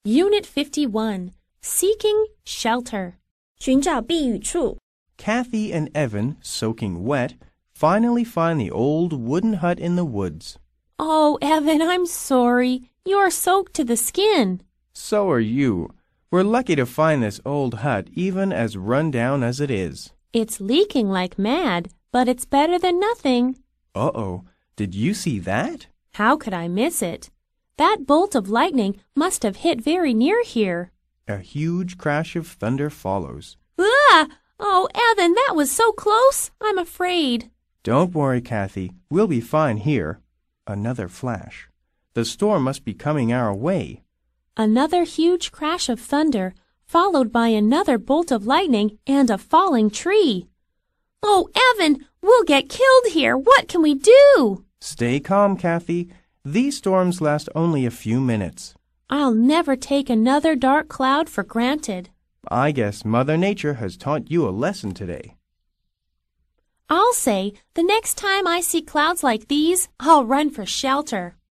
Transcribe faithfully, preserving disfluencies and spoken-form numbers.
Unit fifty-one, Seeking Shelter. 寻找避雨处。 Kathy and Evan, soaking wet, finally find the old wooden hut in the woods. Oh, Evan, I'm sorry. You're soaked to the skin. So are you. We're lucky to find this old hut even as run down as it is. It's leaking like mad, but it's better than nothing. Uh-oh. Did you see that? How could I miss it? That bolt of lightning must have hit very near here. A huge crash of thunder follows. Ah! Oh, Evan, that was so close. I'm afraid. Don't worry, Kathy. We'll be fine here. Another flash. The storm must be coming our way. Another huge crash of thunder, followed by another bolt of lightning and a falling tree. Oh, Evan, we'll get killed here. What can we do? Stay calm, Kathy. These storms last only a few minutes. I'll never take another dark cloud for granted. I guess Mother Nature has taught you a lesson today. I'll say the next time I see clouds like these, I'll run for shelter.